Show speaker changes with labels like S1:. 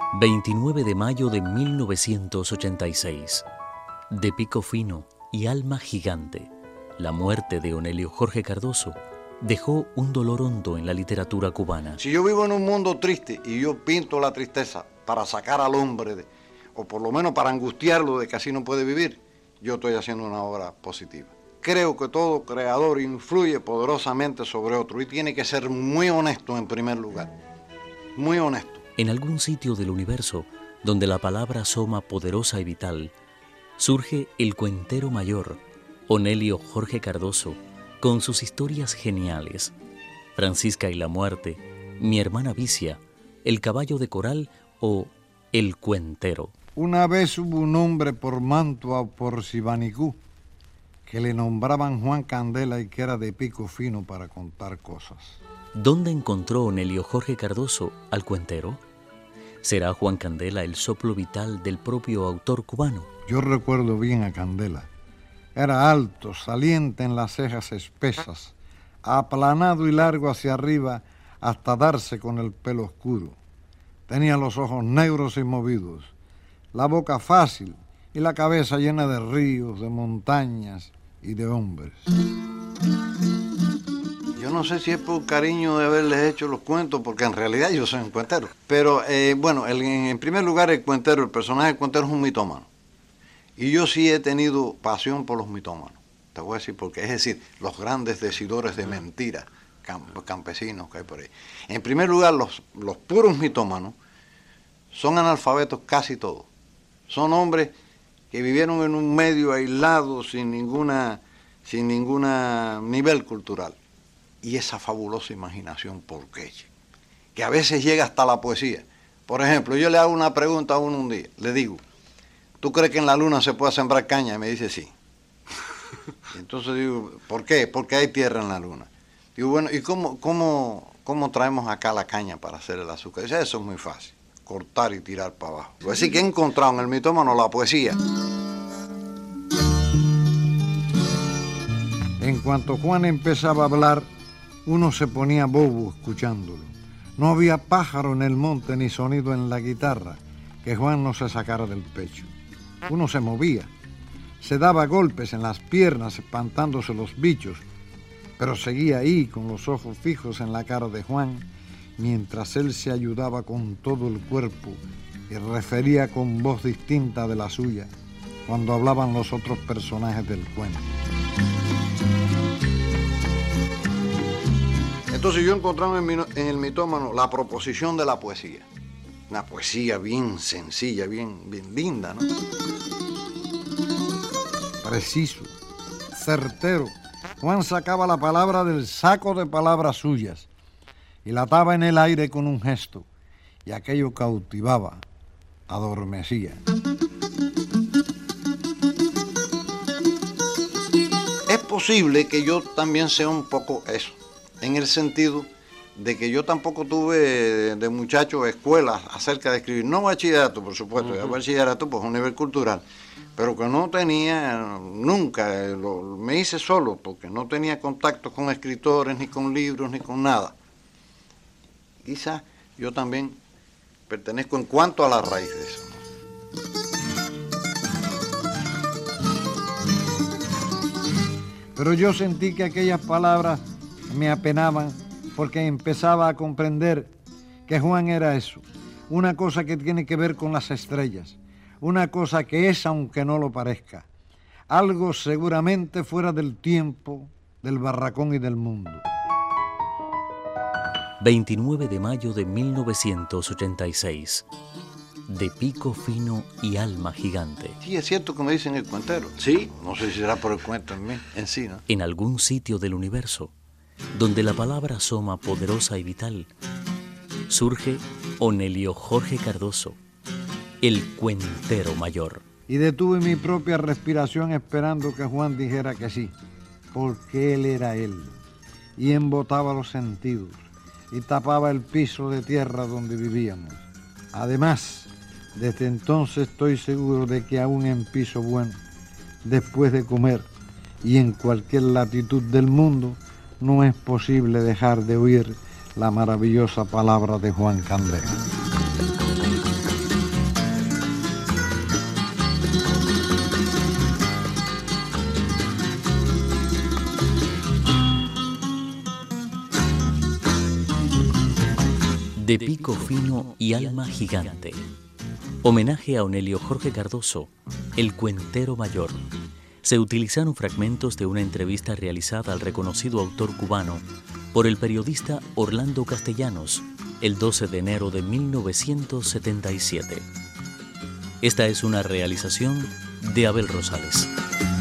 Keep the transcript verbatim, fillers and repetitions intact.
S1: veintinueve de mayo de mil novecientos ochenta y seis. De pico fino y alma gigante, la muerte de Onelio Jorge Cardoso dejó un dolor hondo en la literatura cubana.
S2: Si yo vivo en un mundo triste y yo pinto la tristeza para sacar al hombre, de, o por lo menos para angustiarlo de que así no puede vivir, yo estoy haciendo una obra positiva. Creo que todo creador influye poderosamente sobre otro y tiene que ser muy honesto en primer lugar, muy honesto.
S1: En algún sitio del universo donde la palabra asoma poderosa y vital, surge el cuentero mayor, Onelio Jorge Cardoso, con sus historias geniales. Francisca y la muerte, Mi hermana Vicia, El caballo de coral o El cuentero.
S3: Una vez hubo un hombre por Mantua o por Sibanicú que le nombraban Juan Candela y que era de pico fino para contar cosas.
S1: ¿Dónde encontró Onelio Jorge Cardoso al cuentero? ¿Será Juan Candela el soplo vital del propio autor cubano?
S3: Yo recuerdo bien a Candela. Era alto, saliente en las cejas espesas, aplanado y largo hacia arriba hasta darse con el pelo oscuro. Tenía los ojos negros y movidos, la boca fácil y la cabeza llena de ríos, de montañas y de hombres.
S2: Yo no sé si es por cariño de haberles hecho los cuentos, porque en realidad yo soy un cuentero. Pero, eh, bueno, el, en primer lugar, el cuentero, el personaje del cuentero es un mitómano. Y yo sí he tenido pasión por los mitómanos. Te voy a decir por qué. Es decir, los grandes decidores de mentiras, camp campesinos que hay por ahí. En primer lugar, los, los puros mitómanos son analfabetos casi todos. Son hombres que vivieron en un medio aislado, sin ninguna, sin ninguna nivel cultural. Y esa fabulosa imaginación porqueche, que a veces llega hasta la poesía. Por ejemplo, yo le hago una pregunta a uno un día, le digo, ¿tú crees que en la luna se puede sembrar caña? Y me dice, sí. Entonces digo, ¿por qué? Porque hay tierra en la luna. Digo, bueno, ¿y cómo, cómo, cómo traemos acá la caña para hacer el azúcar? Dice, eso es muy fácil, cortar y tirar para abajo. Pues sí que he encontrado en el mitómano la poesía.
S3: En cuanto Juan empezaba a hablar, uno se ponía bobo escuchándolo. No había pájaro en el monte ni sonido en la guitarra que Juan no se sacara del pecho. Uno se movía, se daba golpes en las piernas espantándose los bichos, pero seguía ahí con los ojos fijos en la cara de Juan, mientras él se ayudaba con todo el cuerpo y refería con voz distinta de la suya cuando hablaban los otros personajes del cuento.
S2: Entonces yo encontraba en el mitómano la proposición de la poesía. Una poesía bien sencilla, bien, bien linda, ¿no?
S3: Preciso, certero. Juan sacaba la palabra del saco de palabras suyas y la ataba en el aire con un gesto, y aquello cautivaba, adormecía.
S2: Es posible que yo también sea un poco eso, en el sentido de que yo tampoco tuve de, de muchacho escuelas acerca de escribir, no bachillerato, por supuesto, uh-huh. ya bachillerato pues un nivel cultural, pero que no tenía nunca, lo, me hice solo, porque no tenía contacto con escritores, ni con libros, ni con nada. Quizás yo también pertenezco en cuanto a la raíz de eso.
S3: Pero yo sentí que aquellas palabras me apenaban porque empezaba a comprender que Juan era eso, una cosa que tiene que ver con las estrellas, una cosa que es aunque no lo parezca, algo seguramente fuera del tiempo, del barracón y del mundo.
S1: veintinueve de mayo de mil novecientos ochenta y seis. De pico fino y alma gigante.
S2: Sí, es cierto que me dicen el cuentero. Sí, no sé si será por el cuento en mí, en sí, ¿no?
S1: En algún sitio del universo, donde la palabra asoma poderosa y vital, surge Onelio Jorge Cardoso, el cuentero mayor.
S3: Y detuve mi propia respiración esperando que Juan dijera que sí, porque él era él, y embotaba los sentidos, y tapaba el piso de tierra donde vivíamos. Además, desde entonces estoy seguro de que aún en piso bueno, después de comer y en cualquier latitud del mundo, no es posible dejar de oír la maravillosa palabra de Juan Candela.
S1: De pico fino y alma gigante. Homenaje a Onelio Jorge Cardoso, el cuentero mayor. Se utilizaron fragmentos de una entrevista realizada al reconocido autor cubano por el periodista Orlando Castellanos el doce de enero de mil novecientos setenta y siete. Esta es una realización de Abel Rosales.